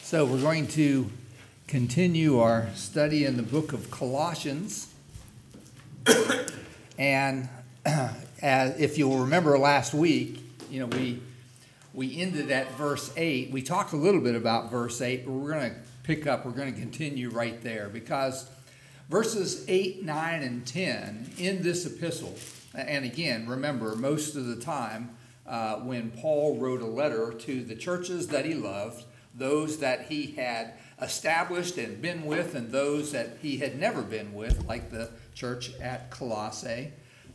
So we're going to continue our study in the book of Colossians. And if you'll remember last week, we ended at verse 8. We talked a little bit about verse 8, but we're going to continue right there, because verses 8, 9, and 10 in this epistle, and again, remember, most of the time when Paul wrote a letter to the churches that he loved, those that he had established and been with, and those that he had never been with, like the church at Colossae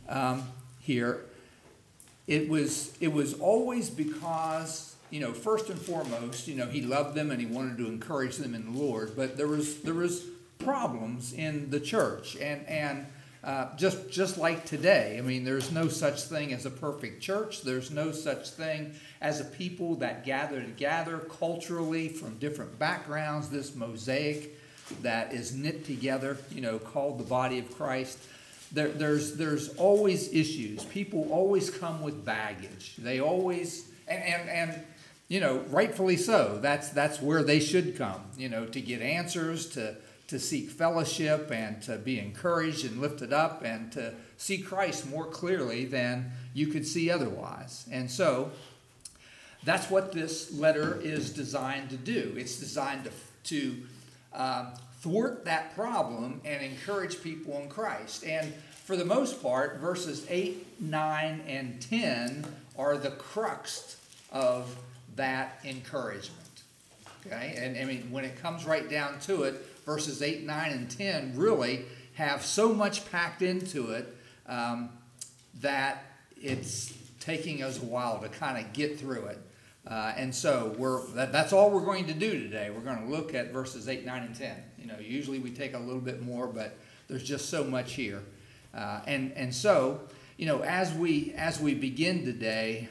here, it was always because, first and foremost, he loved them and he wanted to encourage them in the Lord, but there was problems in the church, and just like today. I mean, there's no such thing as a perfect church. There's no such thing as a people that gather together culturally from different backgrounds, this mosaic that is knit together, called the body of Christ. There's always issues. People always come with baggage. They always, and rightfully so. That's where they should come, to get answers, to seek fellowship, and to be encouraged and lifted up, and to see Christ more clearly than you could see otherwise. And so that's what this letter is designed to do. It's designed to thwart that problem and encourage people in Christ. And for the most part, verses 8, 9, and 10 are the crux of that encouragement. Okay? And I mean, when it comes right down to it, verses 8, 9, and 10 really have so much packed into it that it's taking us a while to kind of get through it. And so that's all we're going to do today. We're going to look at verses 8, 9, and 10. Usually we take a little bit more, but there's just so much here. And so, as we begin today,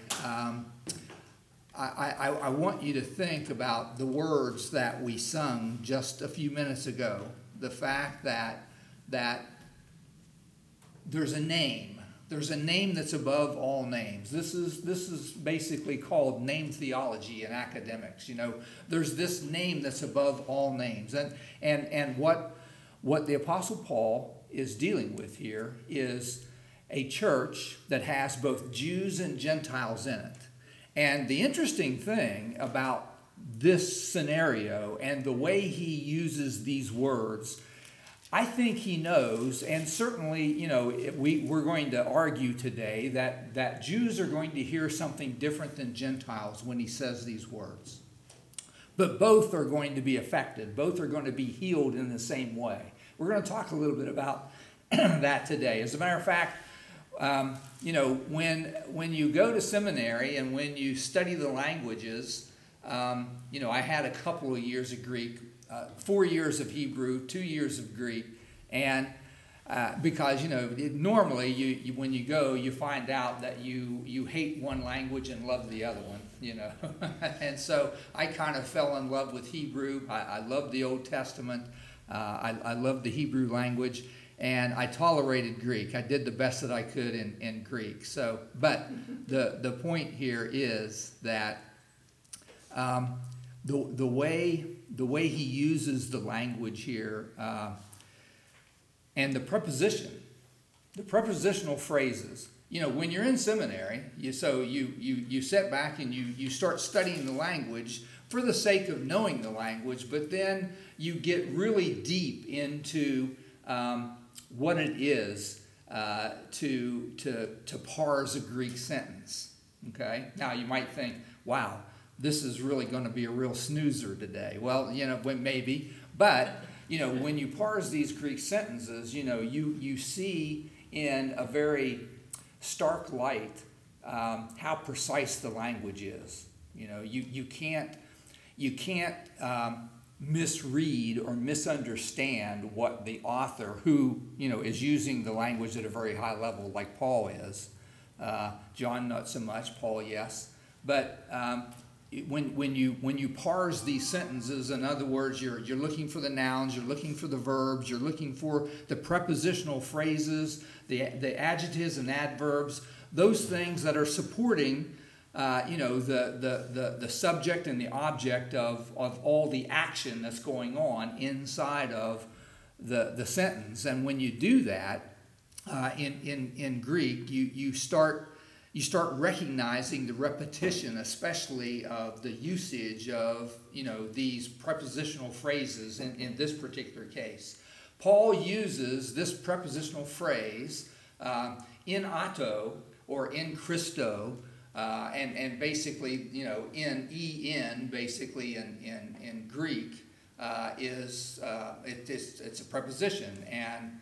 I want you to think about the words that we sung just a few minutes ago. The fact that there's a name. There's a name that's above all names. This is basically called name theology in academics. There's this name that's above all names. And what the Apostle Paul is dealing with here is a church that has both Jews and Gentiles in it. And the interesting thing about this scenario and the way he uses these words, I think he knows, and certainly, we're going to argue today that Jews are going to hear something different than Gentiles when he says these words. But both are going to be affected. Both are going to be healed in the same way. We're going to talk a little bit about that today. As a matter of fact, when you go to seminary and when you study the languages, I had a couple of years of Greek, 4 years of Hebrew, 2 years of Greek, and because normally when you go, you find out that you hate one language and love the other one, and so I kind of fell in love with Hebrew. I love the Old Testament. I love the Hebrew language. And I tolerated Greek. I did the best that I could in Greek. So, but the point here is that the way he uses the language here and the prepositional phrases. When you're in seminary, you sit back and you start studying the language for the sake of knowing the language, but then you get really deep into what it is to parse a Greek sentence. Okay? Now you might think, wow, this is really going to be a real snoozer today. Well, maybe. But, when you parse these Greek sentences, you see in a very stark light how precise the language is. You can't misread or misunderstand what the author, who is using the language at a very high level, like Paul is. John not so much, Paul yes. But when you parse these sentences, in other words, you're looking for the nouns, you're looking for the verbs, you're looking for the prepositional phrases, the adjectives and adverbs, those things that are supporting the subject and the object of all the action that's going on inside of the sentence. And when you do that in Greek, you start recognizing the repetition, especially of the usage of these prepositional phrases in this particular case. Paul uses this prepositional phrase in auto or in Christo, and basically, in basically in Greek it's a preposition, and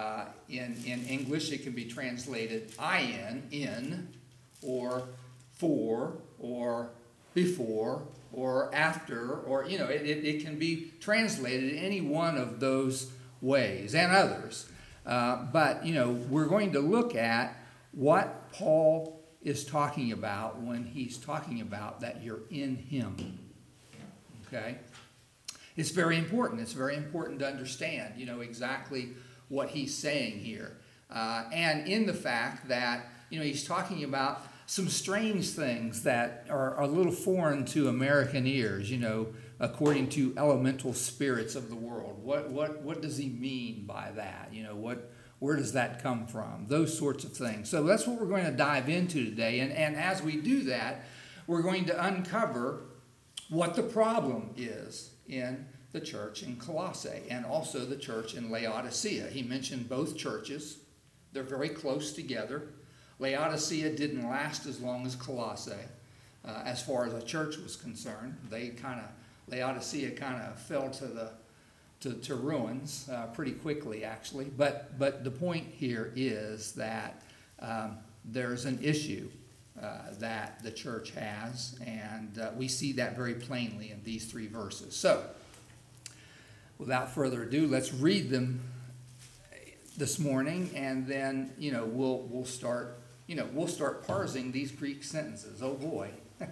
in English it can be translated in, or for, or before, or after, or it can be translated any one of those ways and others. But we're going to look at what Paul is talking about when he's talking about that you're in him. Okay? It's very important. It's very important to understand, exactly what he's saying here. And in the fact that, he's talking about some strange things that are a little foreign to American ears, according to elemental spirits of the world. What does he mean by that? Where does that come from? Those sorts of things. So that's what we're going to dive into today. And as we do that, we're going to uncover what the problem is in the church in Colossae and also the church in Laodicea. He mentioned both churches. They're very close together. Laodicea didn't last as long as Colossae as far as the church was concerned. Laodicea kind of fell to ruins pretty quickly, actually. But the point here is that there's an issue that the church has, and we see that very plainly in these three verses. So, without further ado, let's read them this morning, and then we'll start parsing these Greek sentences. Oh boy!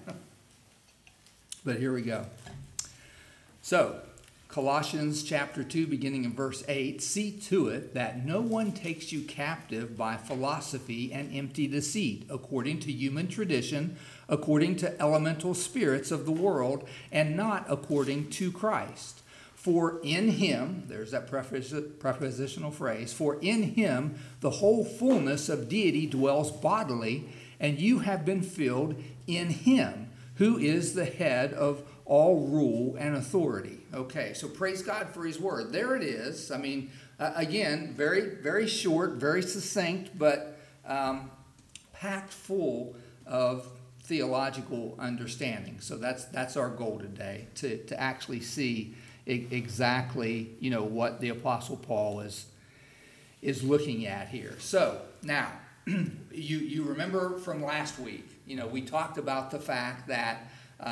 But here we go. So, Colossians chapter 2, beginning in verse 8, see to it that no one takes you captive by philosophy and empty deceit, according to human tradition, according to elemental spirits of the world, and not according to Christ. For in him, there's that prepositional phrase, for in him the whole fullness of deity dwells bodily, and you have been filled in him, who is the head of all rule and authority. Okay, so praise God for his word. There it is. I mean, again, very, very short, very succinct, but packed full of theological understanding. So that's our goal today, to actually see exactly, what the Apostle Paul is looking at here. So now, you remember from last week, we talked about the fact that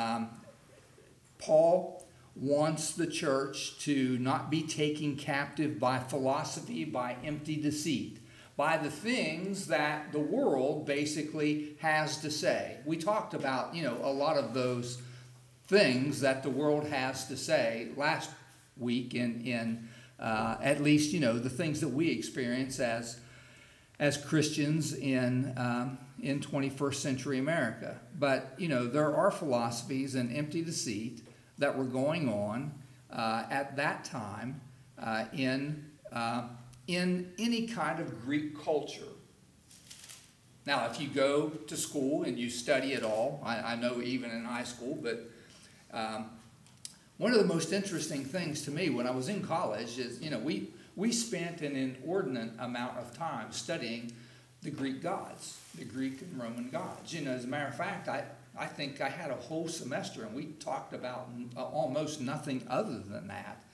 Paul wants the church to not be taken captive by philosophy, by empty deceit, by the things that the world basically has to say. We talked about, a lot of those things that the world has to say last week in at least, the things that we experience as Christians in 21st century America. But, there are philosophies and empty deceit that were going on at that time in any kind of Greek culture. Now, if you go to school and you study it all, I know even in high school, but one of the most interesting things to me when I was in college is, we spent an inordinate amount of time studying the Greek gods, the Greek and Roman gods. As a matter of fact, I think I had a whole semester and we talked about almost nothing other than that.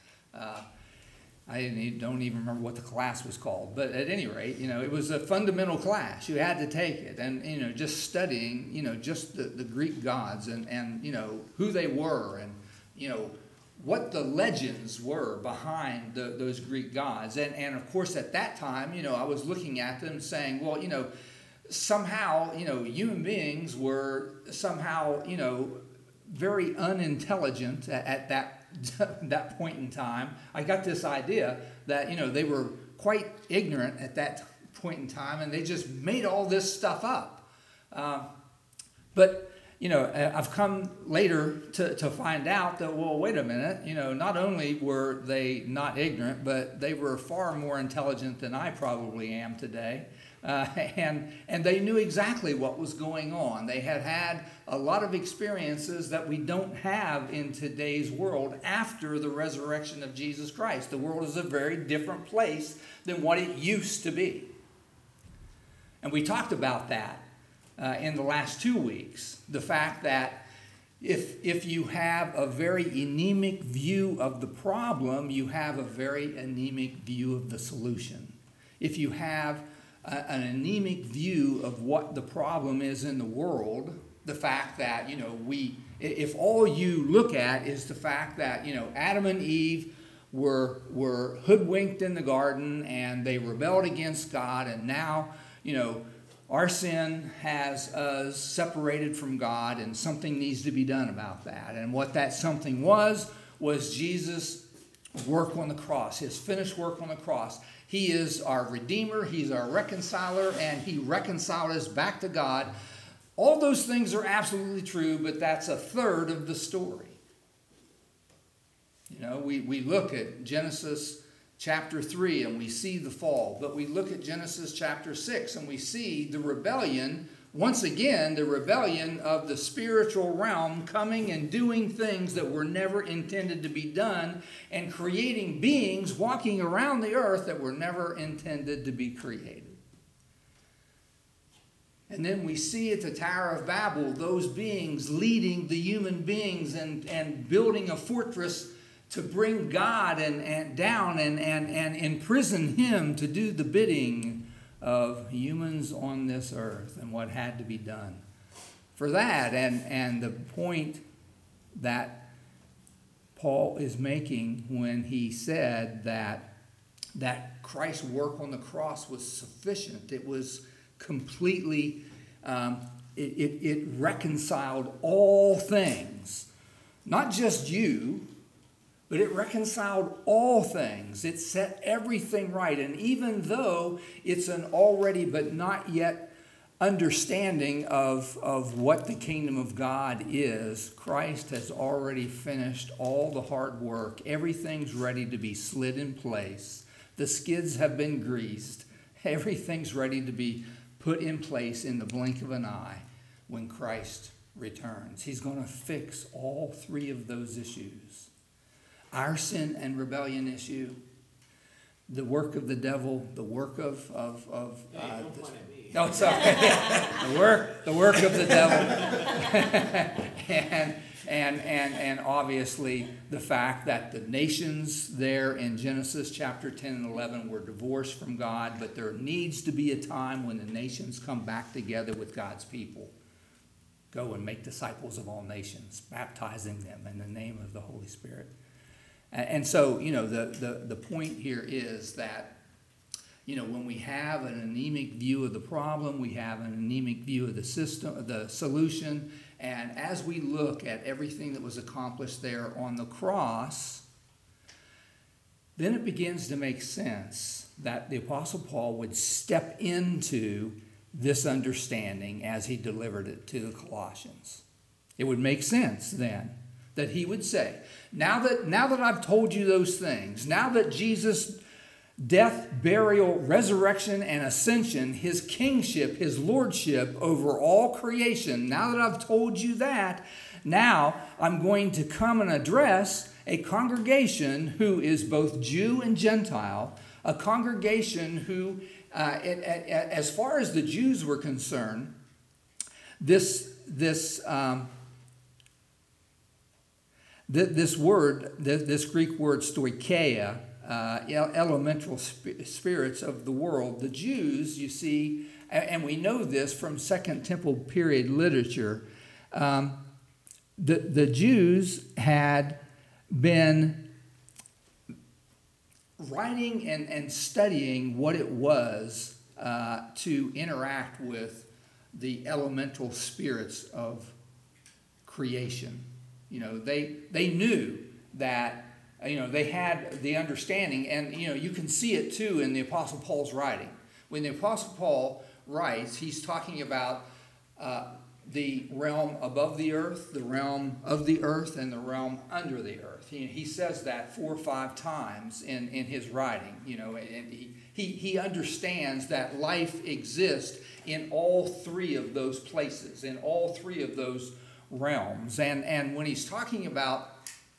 I don't even remember what the class was called, but at any rate, it was a fundamental class. You had to take it, and just studying, just the Greek gods and who they were, and what the legends were behind those Greek gods, and of course at that time, I was looking at them saying, well, somehow, human beings were somehow, very unintelligent at that point in time. I got this idea that, they were quite ignorant at that point in time, and they just made all this stuff up. But I've come later to find out that, well, wait a minute, not only were they not ignorant, but they were far more intelligent than I probably am today. And they knew exactly what was going on. They had had a lot of experiences that we don't have in today's world after the resurrection of Jesus Christ. The world is a very different place than what it used to be. And we talked about that in the last 2 weeks. The fact that if you have a very anemic view of the problem, you have a very anemic view of the solution. If you have an anemic view of what the problem is in the world, the fact that, if all you look at is the fact that, Adam and Eve were hoodwinked in the garden and they rebelled against God, and now, our sin has us separated from God, and something needs to be done about that. And what that something was Jesus' work on the cross, his finished work on the cross. He is our Redeemer, he's our reconciler, and he reconciled us back to God. All those things are absolutely true, but that's a third of the story. We look at Genesis chapter 3 and we see the fall, but we look at Genesis chapter 6 and we see the rebellion, once again, the rebellion of the spiritual realm coming and doing things that were never intended to be done, and creating beings walking around the earth that were never intended to be created. And then we see at the Tower of Babel those beings leading the human beings and building a fortress to bring God and down and imprison him to do the bidding of humans on this earth and what had to be done for that. And the point that Paul is making when he said that Christ's work on the cross was sufficient, it was completely, it reconciled all things, not just you, but it reconciled all things. It set everything right. And even though it's an already but not yet understanding of what the kingdom of God is, Christ has already finished all the hard work. Everything's ready to be slid in place. The skids have been greased. Everything's ready to be put in place in the blink of an eye when Christ returns. He's going to fix all three of those issues. Our sin and rebellion issue, the work of the devil, the work of no, sorry, the work of the devil, and obviously the fact that the nations there in Genesis chapter 10 and 11 were divorced from God, but there needs to be a time when the nations come back together with God's people. Go and make disciples of all nations, baptizing them in the name of the Holy Spirit. And so, the point here is that, when we have an anemic view of the problem, we have an anemic view of the system, the solution, and as we look at everything that was accomplished there on the cross, then it begins to make sense that the Apostle Paul would step into this understanding as he delivered it to the Colossians. It would make sense then that he would say, now that I've told you those things, now that Jesus' death, burial, resurrection, and ascension, his kingship, his lordship over all creation, now that I've told you that, now I'm going to come and address a congregation who is both Jew and Gentile, a congregation who, as far as the Jews were concerned, this Greek word stoicheia, elemental spirits of the world, the Jews, you see, and we know this from Second Temple period literature, the Jews had been writing and studying what it was to interact with the elemental spirits of creation. They knew that, they had the understanding, and, you can see it too in the Apostle Paul's writing. When the Apostle Paul writes, he's talking about the realm above the earth, the realm of the earth, and the realm under the earth. He says that 4 or 5 times in his writing, and he understands that life exists in all 3 of those places, in all 3 of those realms. And when he's talking about,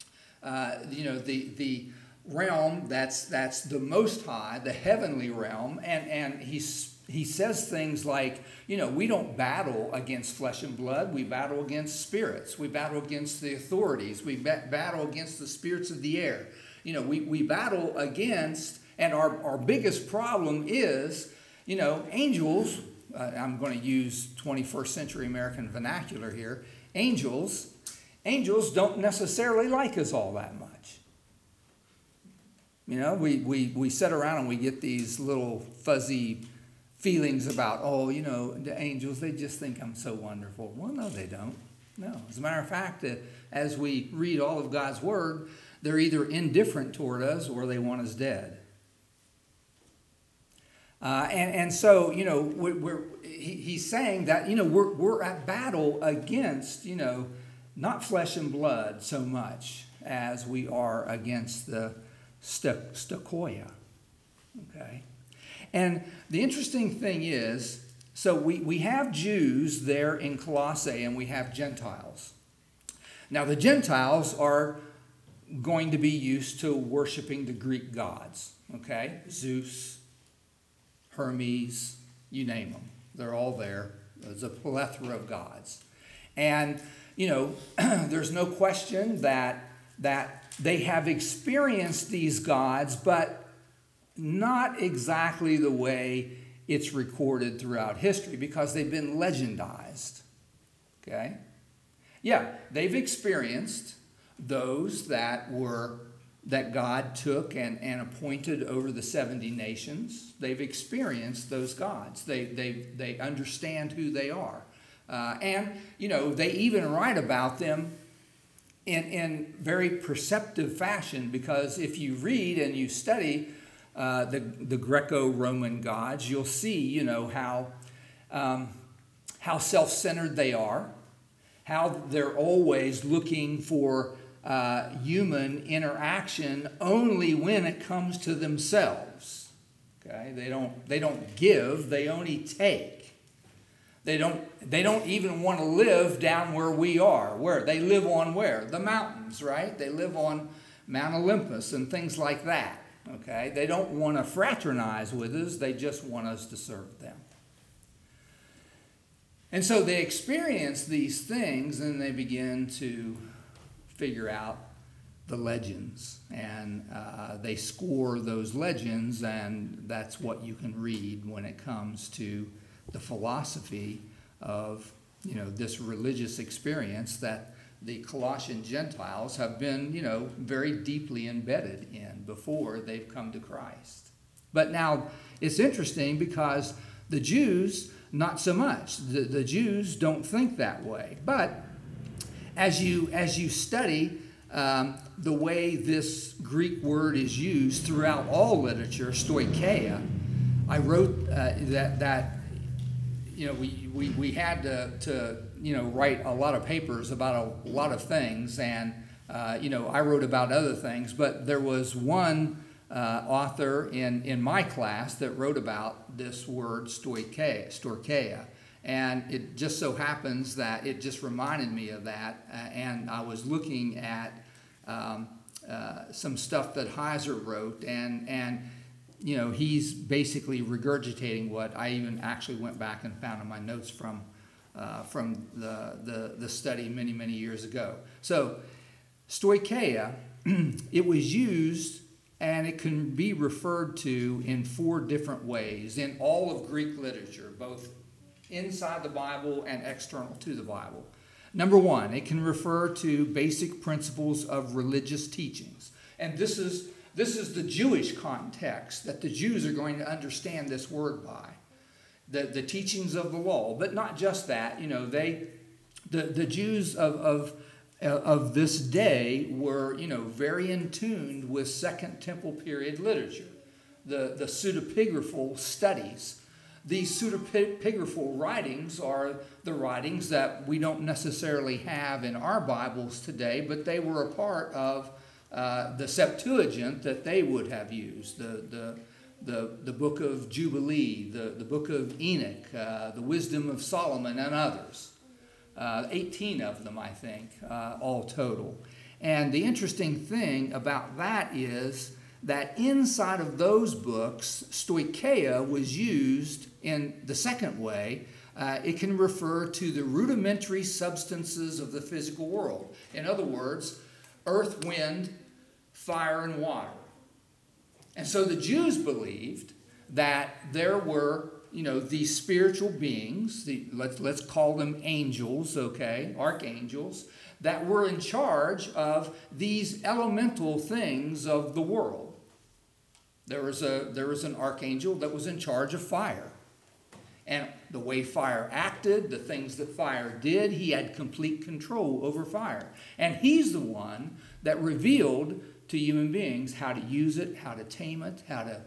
the realm that's the Most High, the heavenly realm, and he says things like, we don't battle against flesh and blood. We battle against spirits. We battle against the authorities. We battle against the spirits of the air. We battle against, and our biggest problem is, angels. I'm going to use 21st century American vernacular here. Angels don't necessarily like us all that much. We sit around and we get these little fuzzy feelings about, the angels, they just think I'm so wonderful. Well, no, they don't. No. As a matter of fact, as we read all of God's Word, they're either indifferent toward us or they want us dead. And so, he's saying that, we're at battle against, not flesh and blood so much as we are against the stoicheia. Okay? And the interesting thing is, so we have Jews there in Colossae and we have Gentiles. Now the Gentiles are going to be used to worshiping the Greek gods. Okay? Zeus, Hermes, you name them. They're all there. There's a plethora of gods. And, there's no question that they have experienced these gods, but not exactly the way it's recorded throughout history, because they've been legendized. Okay? Yeah, they've experienced those that God took and appointed over the 70 nations. They've experienced those gods. They understand who they are. And they even write about them in very perceptive fashion, because if you read and you study the Greco-Roman gods, you'll see, how self-centered they are, how they're always looking for human interaction only when it comes to themselves. Okay, they don't give; they only take. They don't even want to live down where we are. Where they live on where? The mountains, right? They live on Mount Olympus and things like that. Okay, they don't want to fraternize with us. They just want us to serve them. And so they experience these things and they begin to figure out the legends. And they score those legends, and that's what you can read when it comes to the philosophy of, this religious experience that the Colossian Gentiles have been, very deeply embedded in before they've come to Christ. But now it's interesting because the Jews, not so much. The Jews don't think that way. But as you study the way this Greek word is used throughout all literature, stoicheia, I wrote that we had to write a lot of papers about a lot of things, and I wrote about other things, but there was one author in my class that wrote about this word stoicheia, and it just so happens that it just reminded me of that, and I was looking at some stuff that Heiser wrote, and he's basically regurgitating what I even actually went back and found in my notes from the study many, many years ago. So, stoicheia, it was used and it can be referred to in 4 different ways in all of Greek literature, both inside the Bible and external to the Bible. Number 1, it can refer to basic principles of religious teachings. And this is the Jewish context that the Jews are going to understand this word by. The teachings of the law. But not just that. The Jews of this day were, very in tune with Second Temple period literature. The pseudepigraphal studies These pseudepigraphal writings are the writings that we don't necessarily have in our Bibles today, but they were a part of the Septuagint that they would have used, the book of Jubilee, the book of Enoch, the Wisdom of Solomon, and others. 18 of them, I think, all total. And the interesting thing about that is that inside of those books, stoicheia was used in the second way. It can refer to the rudimentary substances of the physical world. In other words, earth, wind, fire, and water. And so the Jews believed that there were, these spiritual beings, let's call them angels, okay, archangels, that were in charge of these elemental things of the world. There was an archangel that was in charge of fire. And the way fire acted, the things that fire did, he had complete control over fire. And he's the one that revealed to human beings how to use it, how to tame it, how to,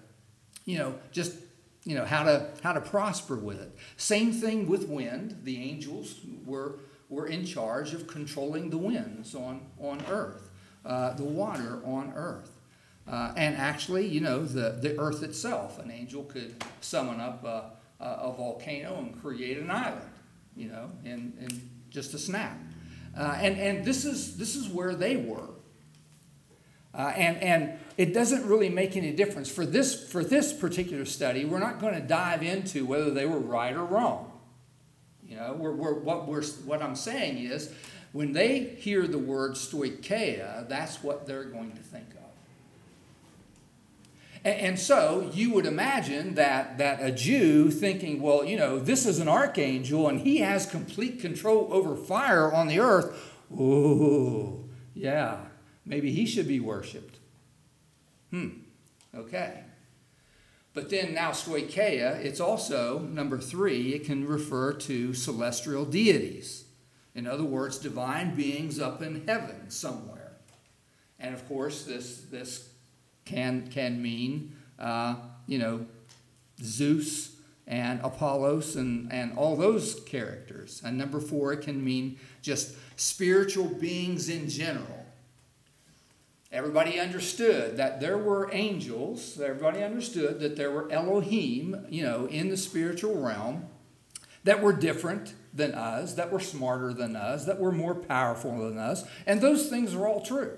how to prosper with it. Same thing with wind. The angels were in charge of controlling the winds on earth, the water on earth. And actually, the earth itself, an angel could summon up a volcano and create an island, in just a snap. And this is where they were. And it doesn't really make any difference. For this particular study, we're not going to dive into whether they were right or wrong. What I'm saying is, when they hear the word stoicheia, that's what they're going to think of. And so you would imagine that a Jew thinking, well, this is an archangel and he has complete control over fire on the earth. Oh, yeah, maybe he should be worshipped. Okay. But then now stoicheia, it's also, number 3, it can refer to celestial deities. In other words, divine beings up in heaven somewhere. And of course, this can mean, Zeus and Apollos and all those characters. And number 4, it can mean just spiritual beings in general. Everybody understood that there were angels. Everybody understood that there were Elohim, in the spiritual realm that were different than us, that were smarter than us, that were more powerful than us. And those things are all true.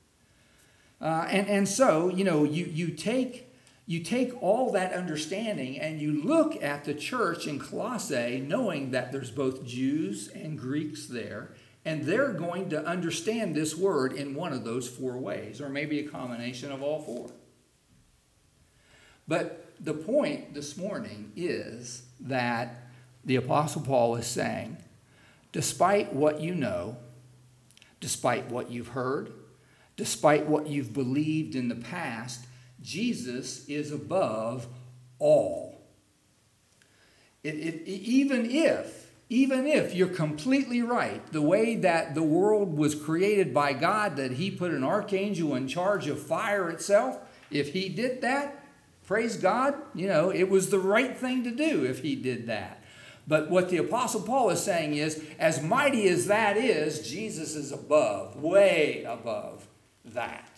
And so, you take all that understanding and you look at the church in Colossae knowing that there's both Jews and Greeks there, and they're going to understand this word in one of those 4 ways, or maybe a combination of all 4. But the point this morning is that the Apostle Paul is saying, despite what you know, despite what you've heard, despite what you've believed in the past, Jesus is above all. Even if you're completely right, the way that the world was created by God, that he put an archangel in charge of fire itself, if he did that, praise God, it was the right thing to do if he did that. But what the Apostle Paul is saying is, as mighty as that is, Jesus is above, way above that.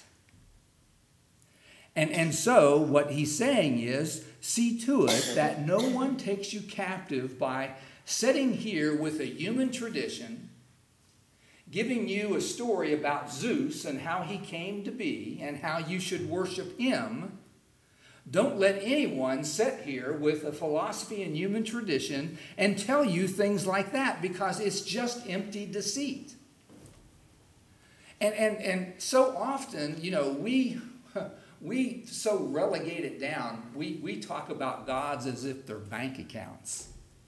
And so what he's saying is, see to it that no one takes you captive by sitting here with a human tradition, giving you a story about Zeus and how he came to be and how you should worship him. Don't let anyone sit here with a philosophy and human tradition and tell you things like that, because it's just empty deceit. And so often, we so relegate it down. We talk about gods as if they're bank accounts.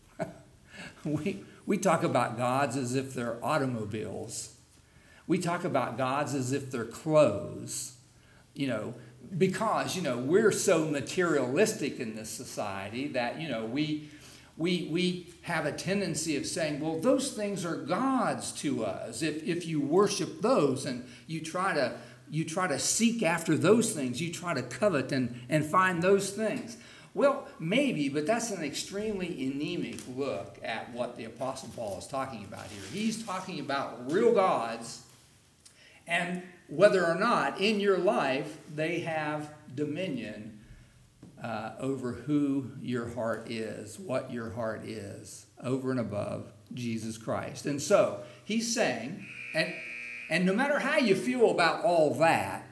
We talk about gods as if they're automobiles. We talk about gods as if they're clothes, because, we're so materialistic in this society that, we have a tendency of saying, well, those things are gods to us. If you worship those and you try to seek after those things, you try to covet and find those things. Well, maybe, but that's an extremely anemic look at what the Apostle Paul is talking about here. He's talking about real gods, and whether or not in your life they have dominion over who your heart is, what your heart is, over and above Jesus Christ. And so he's saying, and no matter how you feel about all that,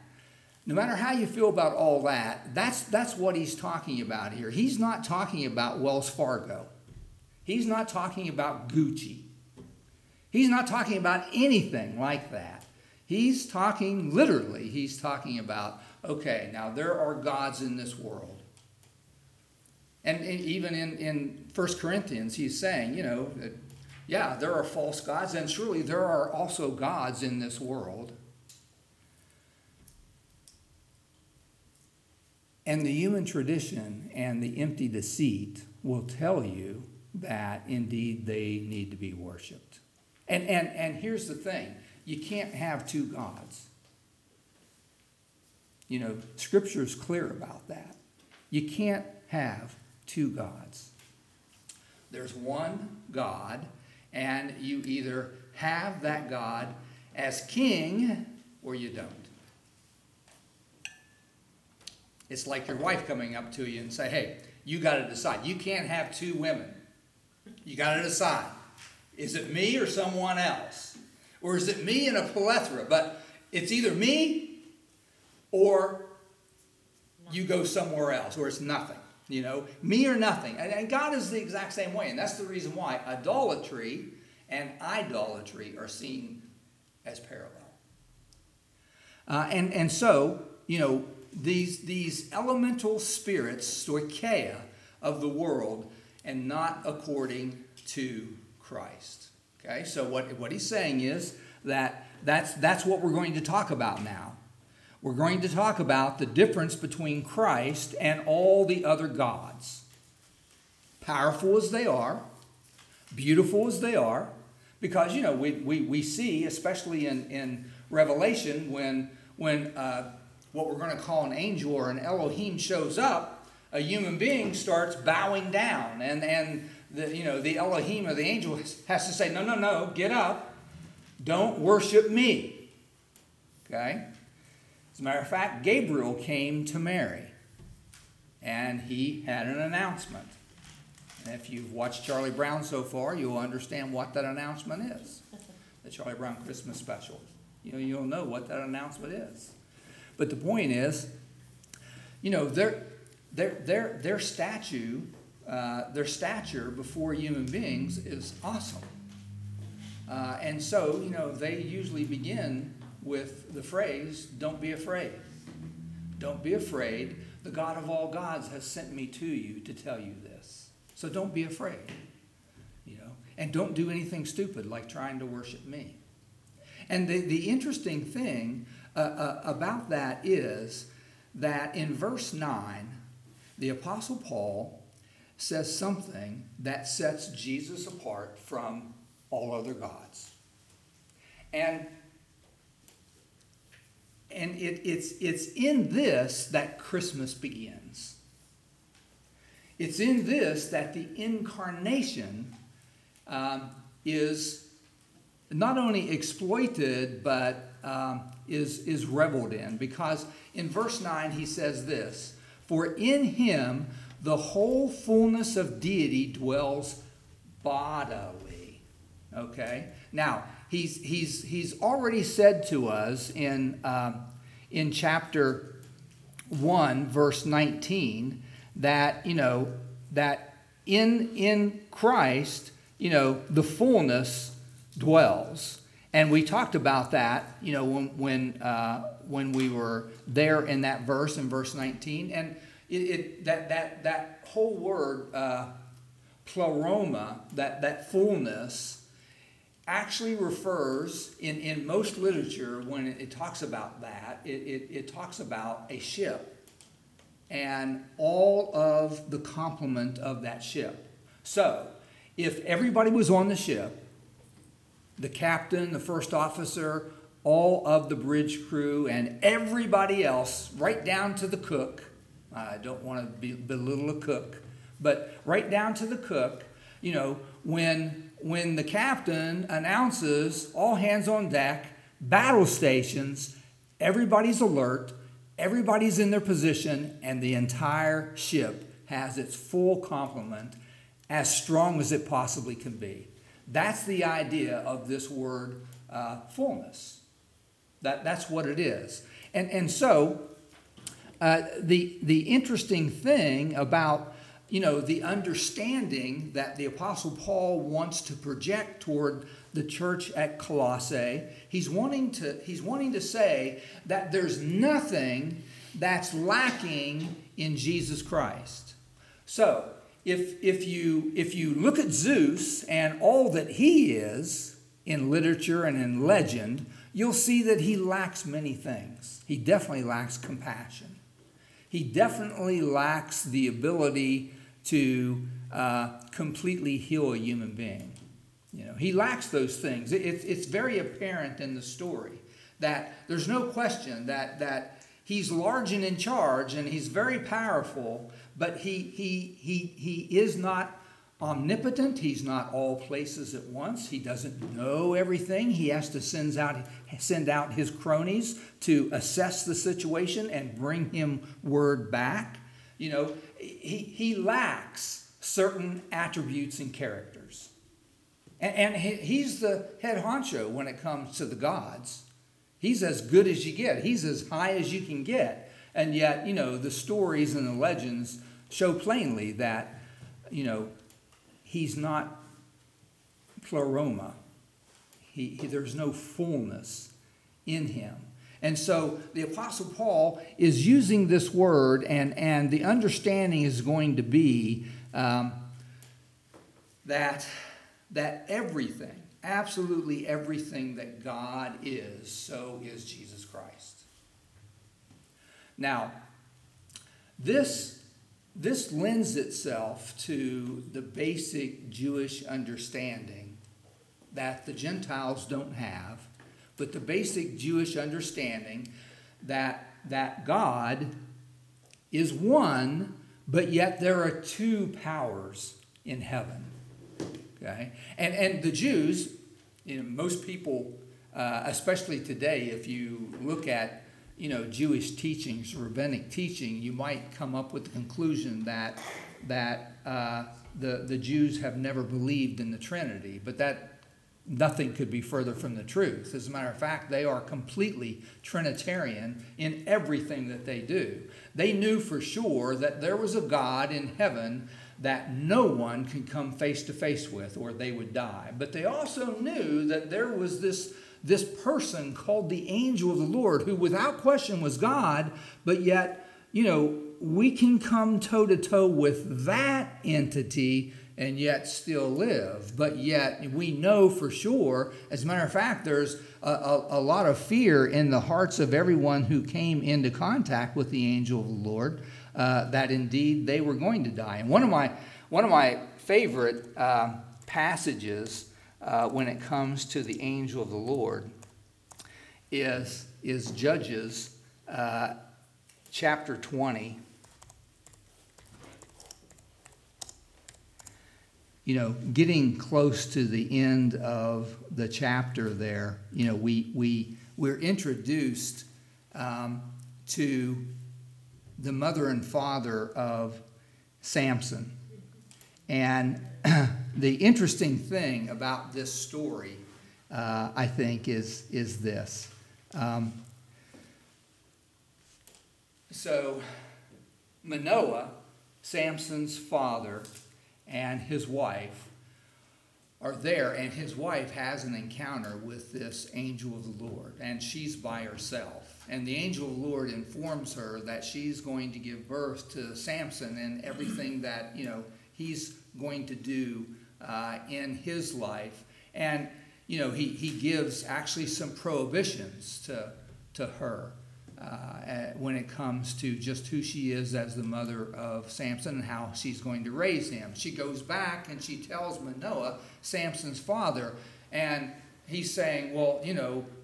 that's what he's talking about here. He's not talking about Wells Fargo. He's not talking about Gucci. He's not talking about anything like that. He's talking about, okay, now there are gods in this world. And even in 1 Corinthians, he's saying, that, yeah, there are false gods, and surely there are also gods in this world. And the human tradition and the empty deceit will tell you that indeed they need to be worshipped. And here's the thing, you can't have two gods. Scripture is clear about that. You can't have two gods. There's one God, and you either have that God as king or you don't. It's like your wife coming up to you and say, hey, you got to decide. You can't have two women. You got to decide. Is it me or someone else? Or is it me and a plethora? But it's either me or you go somewhere else, or it's nothing. Me or nothing. And God is the exact same way. And that's the reason why idolatry and idolatry are seen as parallel. And so, these elemental spirits, stoicheia, of the world, and not according to Christ. Okay, so what he's saying is that's what we're going to talk about now. We're going to talk about the difference between Christ and all the other gods. Powerful as they are, beautiful as they are, because we see, especially in Revelation, when what we're going to call an angel or an Elohim shows up, a human being starts bowing down, and the Elohim or the angel has to say, no, get up, don't worship me. Okay? As a matter of fact, Gabriel came to Mary, and he had an announcement. And if you've watched Charlie Brown so far, you'll understand what that announcement is. The Charlie Brown Christmas special. You'll know what that announcement is. But the point is, their stature before human beings is awesome. And so, they usually begin with the phrase, don't be afraid. Don't be afraid. The God of all gods has sent me to you to tell you this. So don't be afraid. And don't do anything stupid like trying to worship me. And the interesting thing about that is that in verse 9, the Apostle Paul says something that sets Jesus apart from all other gods. And it's in this that Christmas begins. It's in this that the incarnation is not only exploited, but is reveled in. Because in verse 9 he says this, for in him the whole fullness of deity dwells bodily. Okay? Now, he's already said to us in chapter 1, verse 19, that, that in Christ, the fullness dwells. And we talked about that, when we were there in that verse, in verse 19. And that whole word, pleroma, that fullness, actually refers, in most literature, when it talks about that, it talks about a ship and all of the complement of that ship. So, if everybody was on the ship, the captain, the first officer, all of the bridge crew, and everybody else, right down to the cook, I don't want to belittle a cook, but right down to the cook, when the captain announces all hands on deck, battle stations, everybody's alert, everybody's in their position, and the entire ship has its full complement, as strong as it possibly can be. That's the idea of this word fullness. That's what it is. And so the interesting thing about the understanding that the Apostle Paul wants to project toward the church at Colossae, he's wanting to say that there's nothing that's lacking in Jesus Christ. So if you look at Zeus and all that he is in literature and in legend, you'll see that he lacks many things. He definitely lacks compassion. He definitely lacks the ability to completely heal a human being. He lacks those things. It's very apparent in the story that there's no question that he's large and in charge and he's very powerful, but he is not omnipotent. He's not all places at once. He doesn't know everything. He has to send out his cronies to assess the situation and bring him word back. He lacks certain attributes and characters. And he's the head honcho when it comes to the gods. He's as good as you get. He's as high as you can get. And yet, the stories and the legends show plainly that, he's not pleroma. There's no fullness in him. And so the Apostle Paul is using this word, and the understanding is going to be that everything, absolutely everything that God is, so is Jesus Christ. Now, this lends itself to the basic Jewish understanding that the Gentiles don't have, but the basic Jewish understanding that God is one, but yet there are two powers in heaven. Okay? And the Jews, most people, especially today, if you look at Jewish teachings, rabbinic teaching, you might come up with the conclusion that the Jews have never believed in the Trinity, but that nothing could be further from the truth. As a matter of fact, they are completely Trinitarian in everything that they do. They knew for sure that there was a God in heaven that no one could come face to face with, or they would die. But they also knew that there was this person called the angel of the Lord, who without question was God, but yet, we can come toe-to-toe with that entity and yet still live. But yet we know for sure, as a matter of fact, there's a lot of fear in the hearts of everyone who came into contact with the angel of the Lord, that indeed they were going to die. And one of my favorite passages when it comes to the angel of the Lord is Judges chapter 20. Getting close to the end of the chapter there, we're introduced to the mother and father of Samson. And the interesting thing about this story, I think, is this. So Manoah, Samson's father, and his wife are there, and his wife has an encounter with this angel of the Lord, and she's by herself. And the angel of the Lord informs her that she's going to give birth to Samson and everything that he's going to do in his life. And he gives actually some prohibitions to her when it comes to just who she is as the mother of Samson and how she's going to raise him. She goes back and she tells Manoah, Samson's father, and he's saying, well,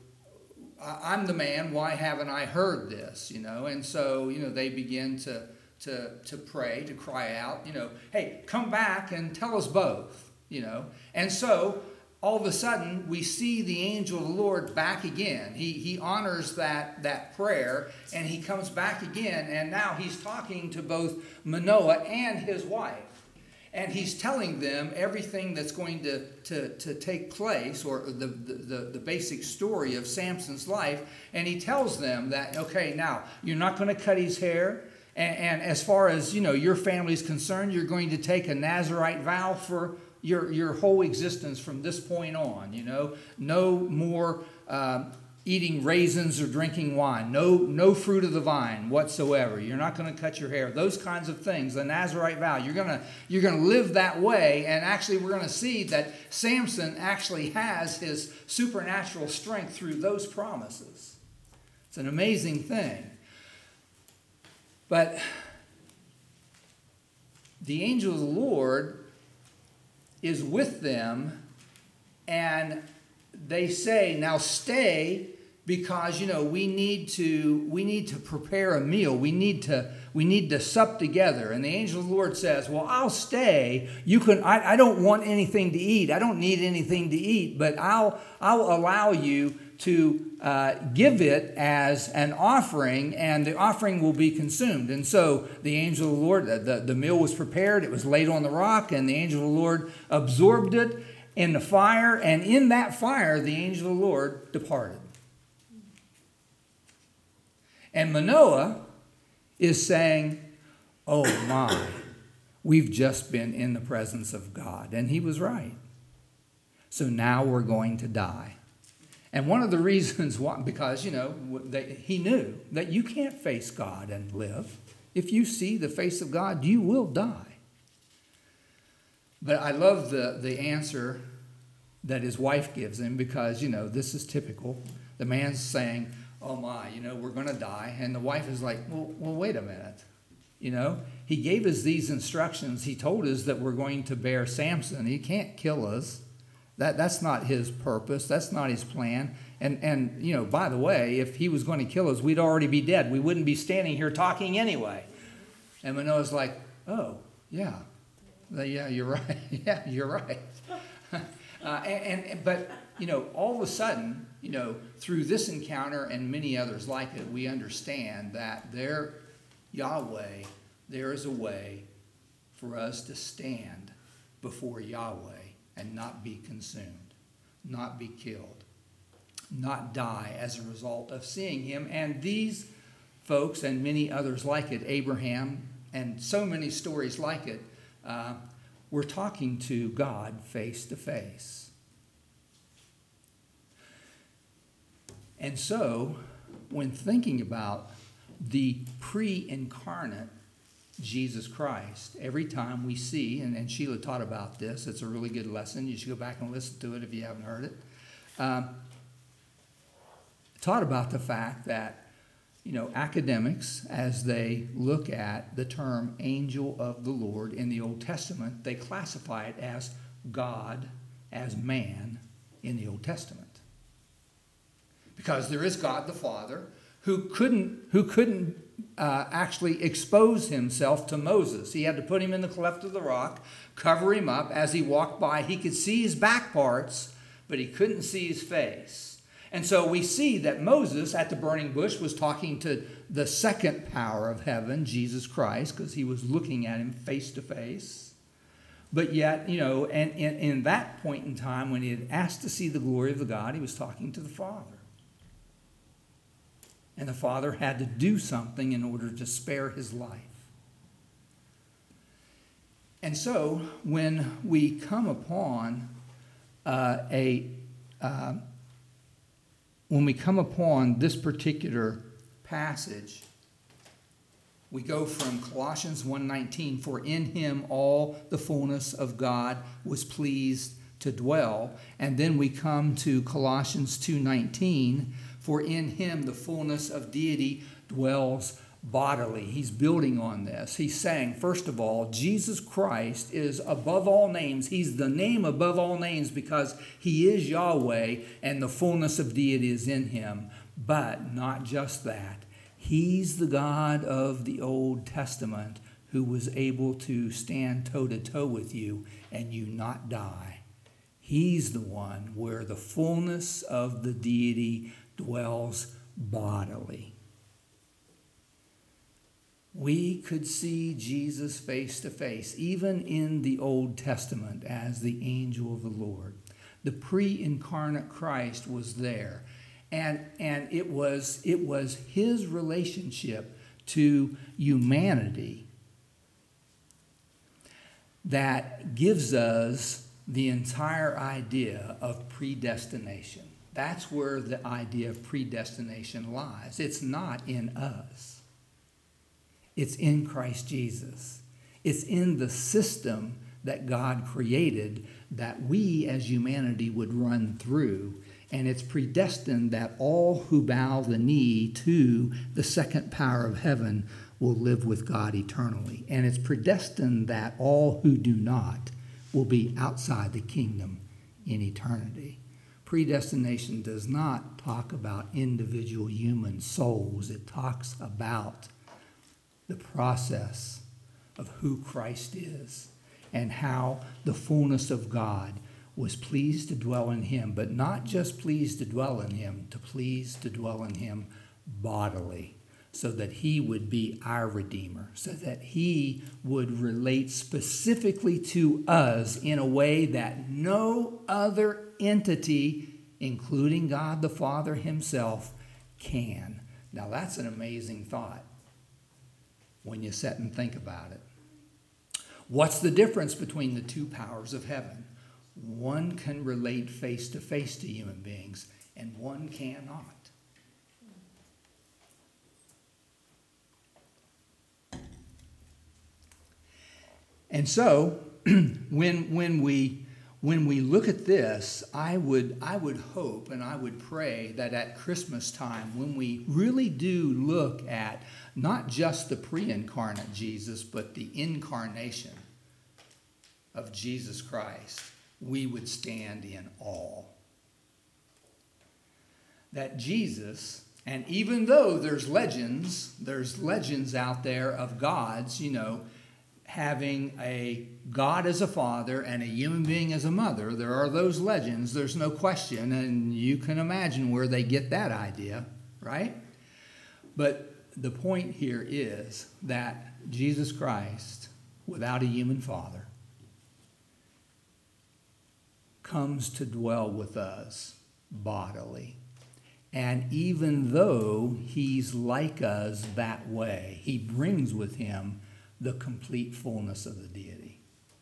I'm the man, why haven't I heard this? And so, they begin to pray, to cry out, hey, come back and tell us both, And so all of a sudden we see the angel of the Lord back again. He honors that prayer, and he comes back again, and now he's talking to both Manoah and his wife. And he's telling them everything that's going to take place, or the basic story of Samson's life. And he tells them that, okay, now, you're not going to cut his hair. And as far as, your family's concerned, you're going to take a Nazirite vow for your whole existence from this point on. No more eating raisins or drinking wine. No fruit of the vine whatsoever. You're not going to cut your hair. Those kinds of things. The Nazirite vow. You're going to live that way. And actually, we're going to see that Samson actually has his supernatural strength through those promises. It's an amazing thing. But the angel of the Lord is with them, and they say, now stay, because we need to prepare a meal. We need to sup together. And the angel of the Lord says, well, I'll stay. You can. I don't want anything to eat. I don't need anything to eat, but I'll allow you to give it as an offering, and the offering will be consumed. And so the angel of the Lord, the meal was prepared. It was laid on the rock, and the angel of the Lord absorbed it in the fire, and in that fire the angel of the Lord departed. And Manoah is saying, oh my, we've just been in the presence of God. And he was right. So now we're going to die. And one of the reasons why, because, he knew that you can't face God and live. If you see the face of God, you will die. But I love the answer that his wife gives him, because, this is typical. The man's saying, oh my, we're going to die. And the wife is like, well, wait a minute. He gave us these instructions. He told us that we're going to bear Samson. He can't kill us. That's not his purpose. That's not his plan. And by the way, if he was going to kill us, we'd already be dead. We wouldn't be standing here talking anyway. And Manoah's like, oh, yeah. Yeah, you're right. Yeah, you're right. But all of a sudden, through this encounter and many others like it, we understand that there is a way for us to stand before Yahweh and not be consumed, not be killed, not die as a result of seeing him. And these folks and many others like it, Abraham and so many stories like it, we're talking to God face to face. And so, when thinking about the pre-incarnate Jesus Christ, every time we see, and Sheila taught about this, it's a really good lesson. You should go back and listen to it if you haven't heard it. Taught about the fact that, academics, as they look at the term angel of the Lord in the Old Testament, they classify it as God, as man in the Old Testament. Because there is God the Father who couldn't actually expose himself to Moses. He had to put him in the cleft of the rock, cover him up. As he walked by, he could see his back parts, but he couldn't see his face. And so we see that Moses at the burning bush was talking to the second power of heaven, Jesus Christ, because he was looking at him face to face. But yet, and in that point in time, when he had asked to see the glory of the God, he was talking to the Father. And the Father had to do something in order to spare his life. And so, when we come upon this particular passage, we go from Colossians 1:19, for in him all the fullness of God was pleased to dwell. And then we come to Colossians 2:19, for in him the fullness of deity dwells bodily. He's building on this. He's saying, first of all, Jesus Christ is above all names. He's the name above all names because he is Yahweh and the fullness of deity is in him. But not just that. He's the God of the Old Testament who was able to stand toe-to-toe with you and you not die. He's the one where the fullness of the deity dwells bodily. We could see Jesus face to face, even in the Old Testament, as the angel of the Lord. The pre-incarnate Christ was there. And it was his relationship to humanity that gives us the entire idea of predestination. That's where the idea of predestination lies. It's not in us. It's in Christ Jesus. It's in the system that God created that we as humanity would run through. And it's predestined that all who bow the knee to the second power of heaven will live with God eternally. And it's predestined that all who do not will be outside the kingdom in eternity. Predestination does not talk about individual human souls. It talks about the process of who Christ is and how the fullness of God was pleased to dwell in him, but not just pleased to dwell in him, pleased to dwell in him bodily, so that he would be our Redeemer, so that he would relate specifically to us in a way that no other entity, including God the Father himself, can. Now that's an amazing thought when you sit and think about it. What's the difference between the two powers of heaven? One can relate face to face to human beings, and one cannot. And so, when we look at this, I would hope and I would pray that at Christmas time, when we really do look at not just the pre-incarnate Jesus, but the incarnation of Jesus Christ, we would stand in awe. That Jesus, and even though there's legends out there of gods, having a God as a father and a human being as a mother, there are those legends, there's no question, and you can imagine where they get that idea, right? But the point here is that Jesus Christ, without a human father, comes to dwell with us bodily. And even though he's like us that way, he brings with him the complete fullness of the deity.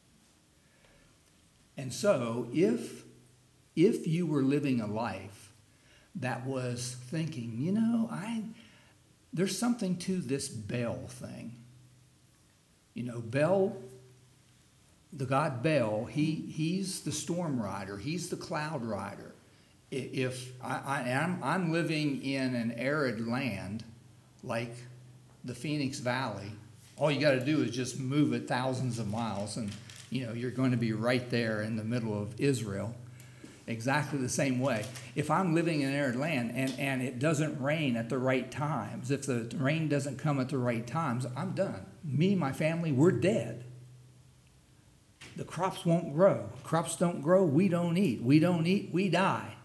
And so, if you were living a life that was thinking, there's something to this Baal thing. Baal, the god Baal, he's the storm rider. He's the cloud rider. If I'm living in an arid land like the Phoenix Valley, all you got to do is just move it thousands of miles, and you're going to be right there in the middle of Israel. Exactly the same way. If I'm living in an arid land and it doesn't rain at the right times, if the rain doesn't come at the right times, I'm done. Me and my family, we're dead. The crops won't grow. Crops don't grow, we don't eat. We don't eat, we die.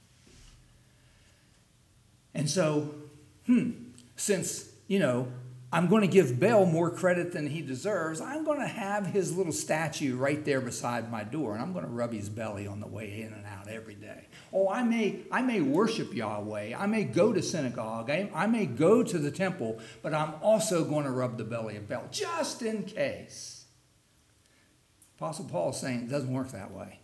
And so, since, I'm going to give Baal more credit than he deserves, I'm going to have his little statue right there beside my door, and I'm going to rub his belly on the way in and out every day. Oh, I may worship Yahweh. I may go to synagogue. I may go to the temple, but I'm also going to rub the belly of Baal, just in case. Apostle Paul is saying it doesn't work that way.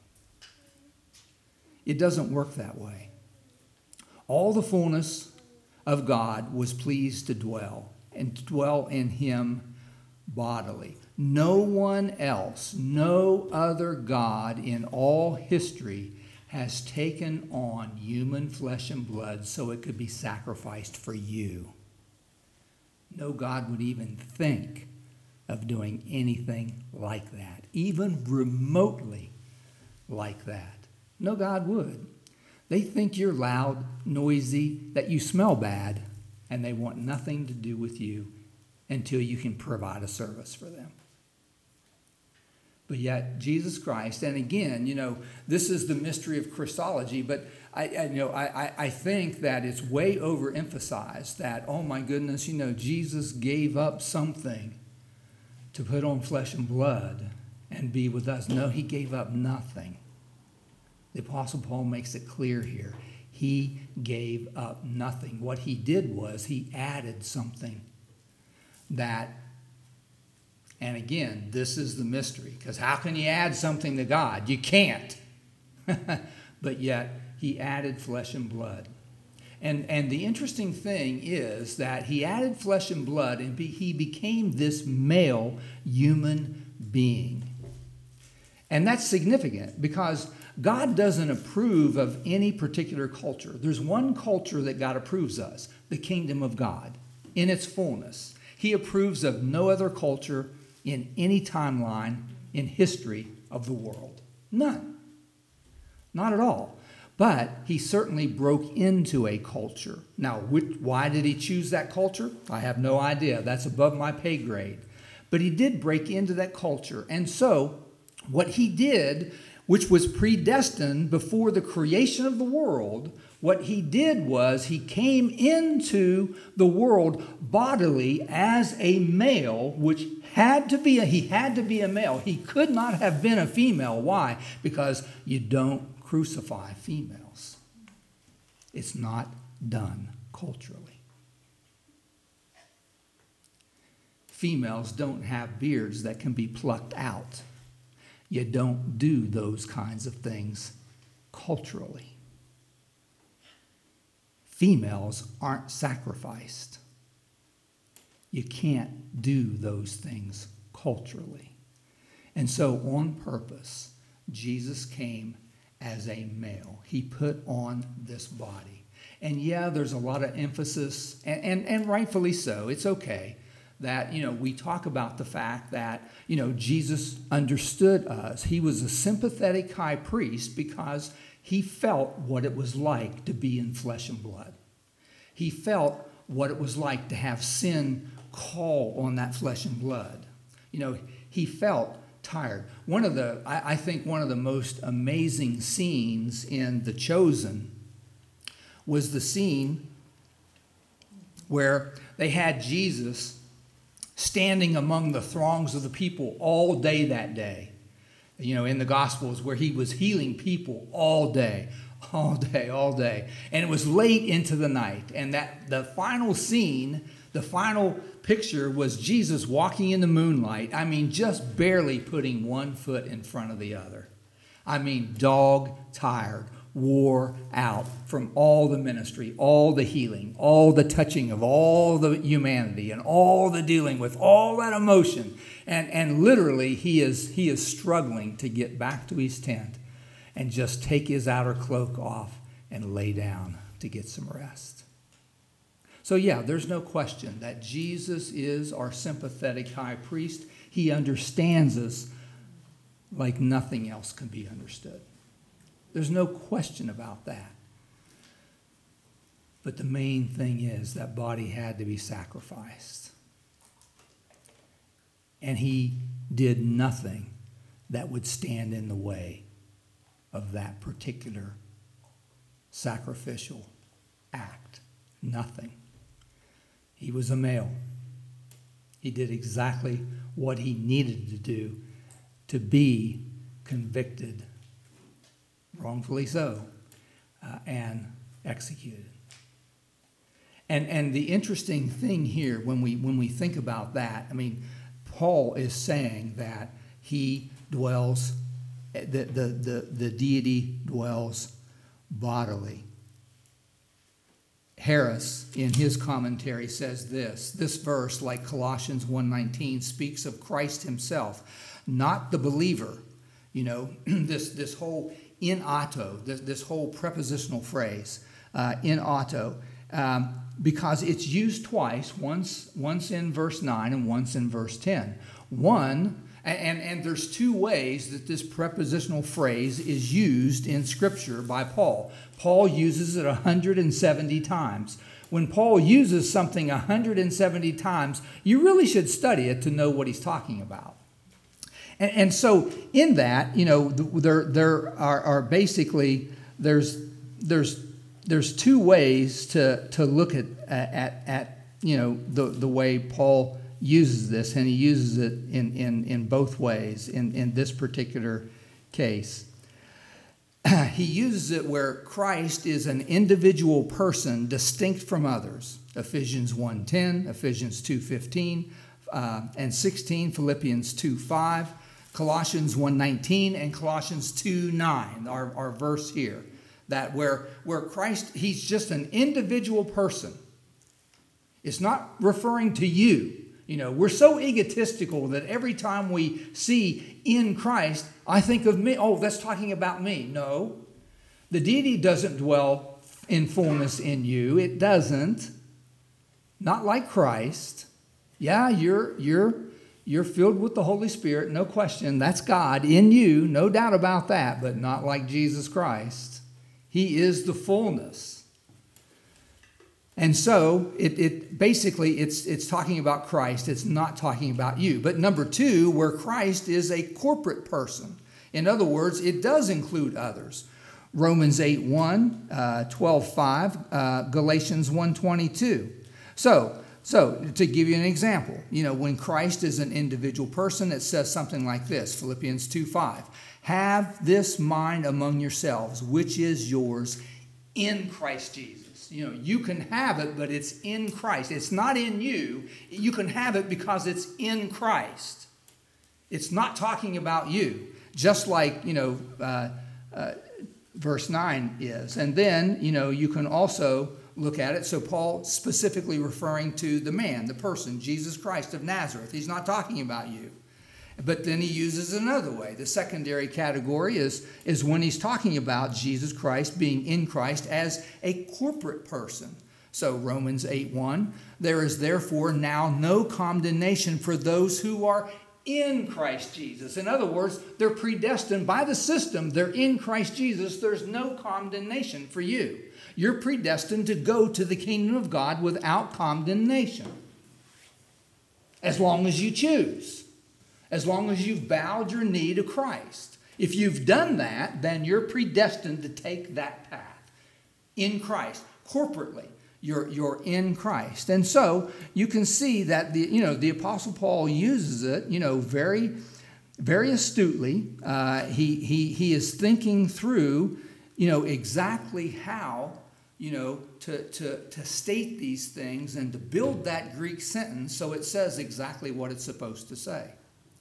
It doesn't work that way. All the fullness of God was pleased to dwell in him bodily. No one else, no other God in all history has taken on human flesh and blood so it could be sacrificed for you. No God would even think of doing anything like that, even remotely like that. No God would. They think you're loud, noisy, that you smell bad, and they want nothing to do with you until you can provide a service for them. But yet, Jesus Christ, and again, this is the mystery of Christology, but I think that it's way overemphasized that, oh my goodness, Jesus gave up something to put on flesh and blood and be with us. No, he gave up nothing. The Apostle Paul makes it clear here. He gave up nothing. What he did was he added something that, and again, this is the mystery, because how can you add something to God? You can't. But yet, he added flesh and blood. And the interesting thing is that he added flesh and blood, and he became this male human being. And that's significant because God doesn't approve of any particular culture. There's one culture that God approves of, the kingdom of God, in its fullness. He approves of no other culture in any timeline in history of the world. None. Not at all. But he certainly broke into a culture. Now, why did he choose that culture? I have no idea. That's above my pay grade. But he did break into that culture. And so, what he did, which was predestined before the creation of the world, what he did was he came into the world bodily as a male, which he had to be a male. He could not have been a female. Why? Because you don't crucify females. It's not done culturally. Females don't have beards that can be plucked out. You don't do those kinds of things culturally. Females aren't sacrificed. You can't do those things culturally. And so on purpose, Jesus came as a male. He put on this body. And yeah, there's a lot of emphasis, and rightfully so, it's okay, that, we talk about the fact that, Jesus understood us. He was a sympathetic high priest because he felt what it was like to be in flesh and blood. He felt what it was like to have sin call on that flesh and blood. He felt tired. I think one of the most amazing scenes in The Chosen was the scene where they had Jesus standing among the throngs of the people all day that day. In the Gospels where he was healing people all day. And it was late into the night. And that the final scene, the final picture was Jesus walking in the moonlight. Just barely putting one foot in front of the other. Dog tired, wore out from all the ministry, all the healing, all the touching of all the humanity, and all the dealing with all that emotion. And literally, he is struggling to get back to his tent and just take his outer cloak off and lay down to get some rest. So yeah, there's no question that Jesus is our sympathetic high priest. He understands us like nothing else can be understood. There's no question about that. But the main thing is that body had to be sacrificed. And he did nothing that would stand in the way of that particular sacrificial act. Nothing. He was a male. He did exactly what he needed to do to be convicted, wrongfully so, and executed. And the interesting thing here, when we think about that, Paul is saying that he dwells, the deity dwells bodily. Harris, in his commentary, says this verse, like Colossians 1:19, speaks of Christ himself, not the believer. This whole in auto, this whole prepositional phrase, in auto, because it's used twice, once in verse 9 and once in verse 10. And there's two ways that this prepositional phrase is used in Scripture by Paul. Paul uses it 170 times. when Paul uses something 170 times, you really should study it to know what he's talking about. And so in that, there are basically, there's two ways to look at the way Paul uses this, and he uses it in both ways in this particular case. He uses it where Christ is an individual person distinct from others. Ephesians 1:10, Ephesians 2:15 and 16, Philippians 2:5, Colossians 1:19, and Colossians 2:9, our verse here. That where Christ, he's just an individual person. It's not referring to you. We're so egotistical that every time we see in Christ, I think of me. Oh, that's talking about me. No. The deity doesn't dwell in fullness in you. It doesn't. Not like Christ. Yeah, you're filled with the Holy Spirit, no question. That's God in you, no doubt about that, but not like Jesus Christ. He is the fullness. And so it basically it's talking about Christ. It's not talking about you. But number two, where Christ is a corporate person. In other words, it does include others. Romans 8:1, 12:5, Galatians 1:22. So to give you an example, when Christ is an individual person, it says something like this, Philippians 2:5. Have this mind among yourselves, which is yours in Christ Jesus. You can have it, but it's in Christ. It's not in you. You can have it because it's in Christ. It's not talking about you, just like, verse 9 is. And then, you can also look at it. So Paul specifically referring to the man, the person, Jesus Christ of Nazareth. He's not talking about you. But then he uses another way. The secondary category is when he's talking about Jesus Christ being in Christ as a corporate person. So Romans 8:1, there is therefore now no condemnation for those who are in Christ Jesus. In other words, they're predestined by the system. They're in Christ Jesus. There's no condemnation for you. You're predestined to go to the kingdom of God without condemnation. As long as you choose. As long as you've bowed your knee to Christ. If you've done that, then you're predestined to take that path. In Christ, corporately, you're in Christ. And so you can see that the Apostle Paul uses it, very, very astutely. He is thinking through, exactly how, to state these things and to build that Greek sentence so it says exactly what it's supposed to say.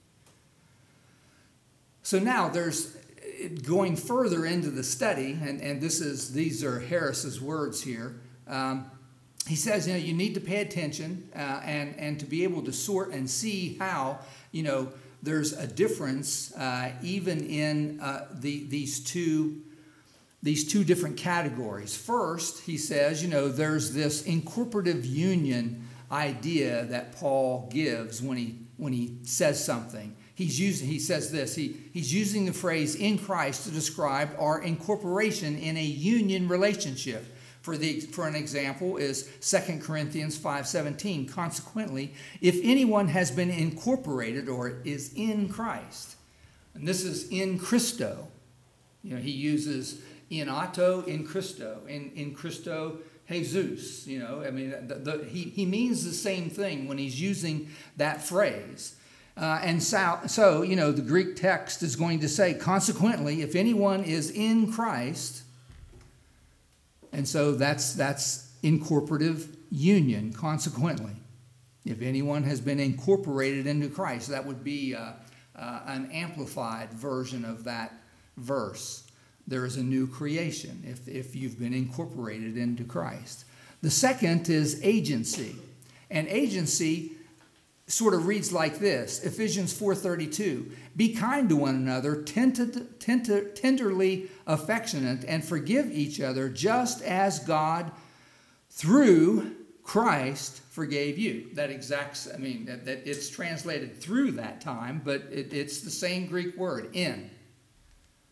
So now there's going further into the study, and these are Harris's words here. He says, you need to pay attention and to be able to sort and see how, there's a difference even in these two different categories. First, he says, there's this incorporative union idea that Paul gives when he says something. He says this, he's using the phrase in Christ to describe our incorporation in a union relationship. For an example is 2 Corinthians 5:17. Consequently, if anyone has been incorporated or is in Christ, and this is in Christo. He uses in auto, in Christo, in Christo Jesus. He means the same thing when he's using that phrase. And so, the Greek text is going to say, consequently, if anyone is in Christ, and so that's incorporative union, consequently. If anyone has been incorporated into Christ, that would be an amplified version of that verse. There is a new creation if you've been incorporated into Christ. The second is agency. And agency sort of reads like this, Ephesians 4:32, be kind to one another, tenderly affectionate, and forgive each other, just as God, through Christ, forgave you. That it's translated through that time, but it's the same Greek word, in.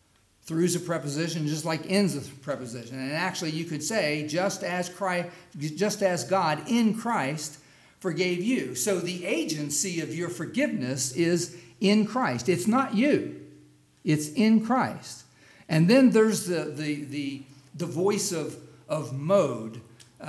Through's a preposition, just like in's a preposition. And actually, you could say, just as God in Christ forgave you. So the agency of your forgiveness is in Christ. It's not you. It's in Christ. And then there's the voice of mode.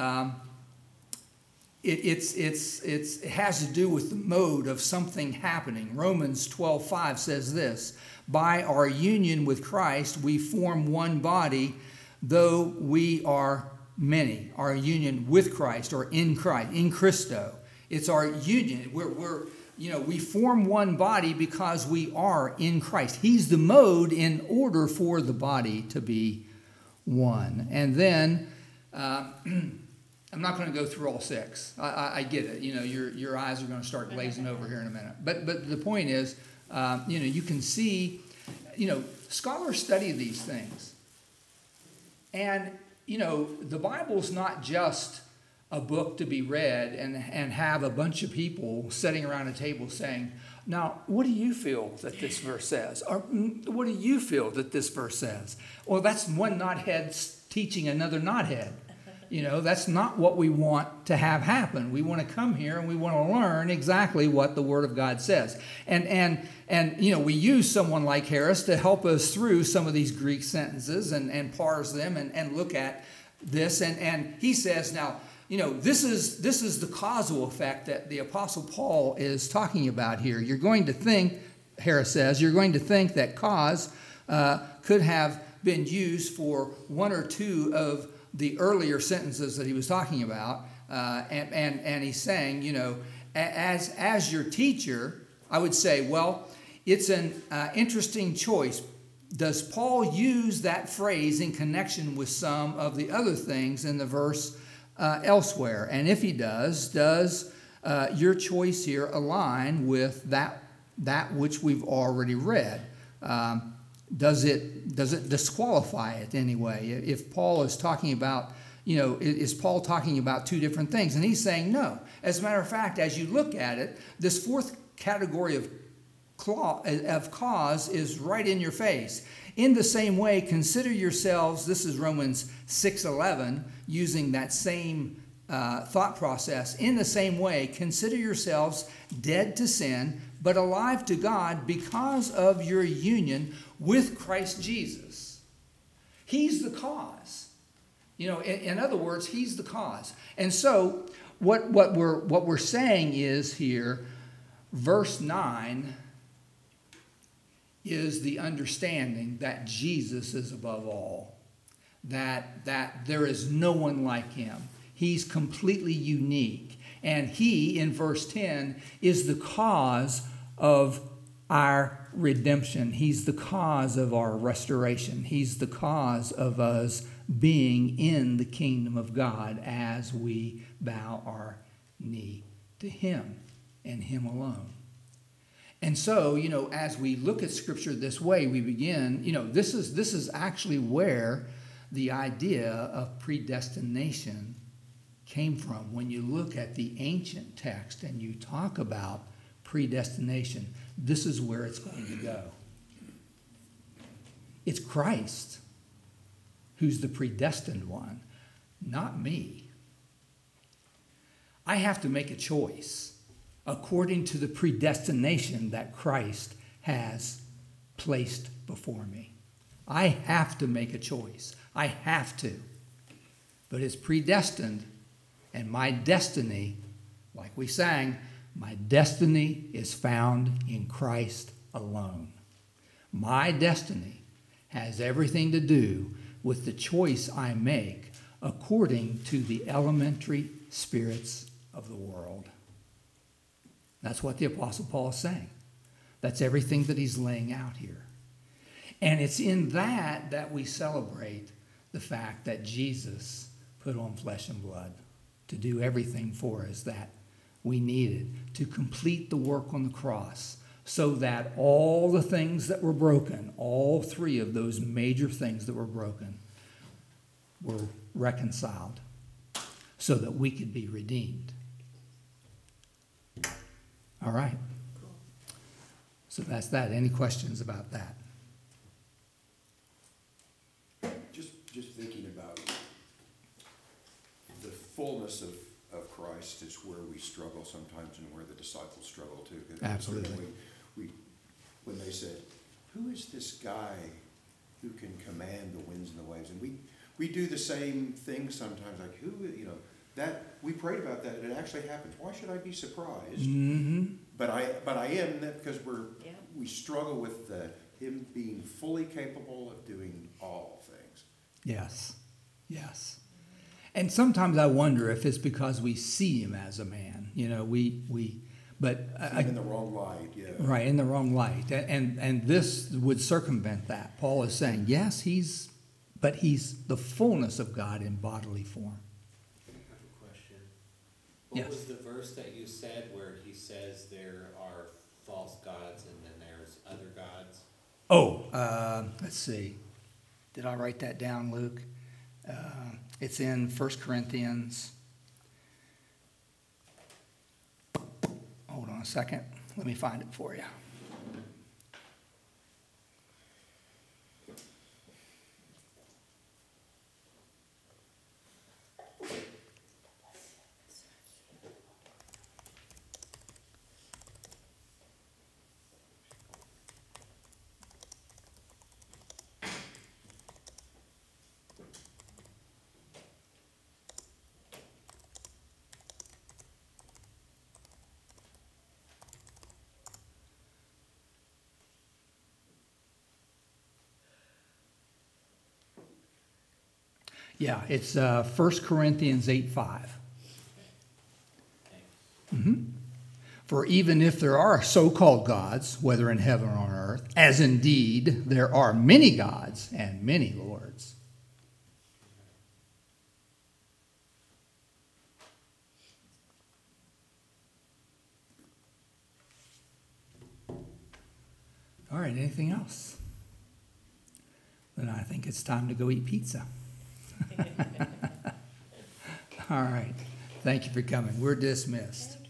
It has to do with the mode of something happening. Romans 12:5 says this: by our union with Christ, we form one body, though we are many. Our union with Christ, or in Christ, in Christo. It's our union. We form one body because we are in Christ. He's the mode in order for the body to be one. And then, I'm not going to go through all 6. I get it. Your eyes are going to start glazing over here in a minute. But the point is, you can see, scholars study these things. And, the Bible's not just a book to be read and have a bunch of people sitting around a table saying, now, what do you feel that this verse says? Or what do you feel that this verse says? Well, that's one knothead teaching another knothead. That's not what we want to have happen. We want to come here and we want to learn exactly what the Word of God says. And we use someone like Harris to help us through some of these Greek sentences and parse them and look at this. And he says, now, this is the causal effect that the Apostle Paul is talking about here. You're going to think, Harris says, that cause could have been used for one or two of the earlier sentences that he was talking about, and he's saying, as your teacher, I would say, well, it's an interesting choice. Does Paul use that phrase in connection with some of the other things in the verse elsewhere? And if he does your choice here align with that which we've already read? Does it disqualify it anyway? If Paul is talking about, is Paul talking about two different things? And he's saying no. As a matter of fact, as you look at it, this fourth category of cause is right in your face. In the same way, consider yourselves, this is Romans 6:11, using that same thought process. In the same way, consider yourselves dead to sin, but alive to God because of your union with Christ Jesus. He's the cause. In other words, he's the cause. And so what we're saying is here, verse 9 is the understanding that Jesus is above all, that there is no one like him. He's completely unique. And he, in verse 10, is the cause of our redemption. He's the cause of our restoration. He's the cause of us being in the kingdom of God as we bow our knee to him and him alone. And so, as we look at Scripture this way, we begin, this is actually where the idea of predestination came from. When you look at the ancient text and you talk about predestination, this is where it's going to go. It's Christ who's the predestined one, not me. I have to make a choice according to the predestination that Christ has placed before me. I have to make a choice. I have to. But it's predestined, and my destiny, like we sang, my destiny is found in Christ alone. My destiny has everything to do with the choice I make according to the elementary spirits of the world. That's what the Apostle Paul is saying. That's everything that he's laying out here. And it's in that we celebrate the fact that Jesus put on flesh and blood to do everything for us that we needed to complete the work on the cross, so that all the things that were broken, all three of those major things that were broken, were reconciled so that we could be redeemed. All right. So that's that. Any questions about that? struggle sometimes and where the disciples struggle too. Absolutely. When they said, "Who is this guy who can command the winds and the waves?" And we do the same thing sometimes, like that we prayed about that, and it actually happens. Why should I be surprised? Mm-hmm. But I am, because we struggle with him being fully capable of doing all things. Yes, yes. And sometimes I wonder if it's because we see him as a man. But in the wrong light, yeah. Right, in the wrong light, and this would circumvent that. Paul is saying, yes, he's the fullness of God in bodily form. I have a question. Yes. What was the verse that you said where he says there are false gods and then there's other gods? Let's see. Did I write that down, Luke? It's in 1 Corinthians. Hold on a second. Let me find it for you. Yeah, it's 1 Corinthians 8:5. Mm-hmm. For even if there are so-called gods, whether in heaven or on earth, as indeed there are many gods and many lords. All right, anything else? Then I think it's time to go eat pizza. All right. Thank you for coming. We're dismissed.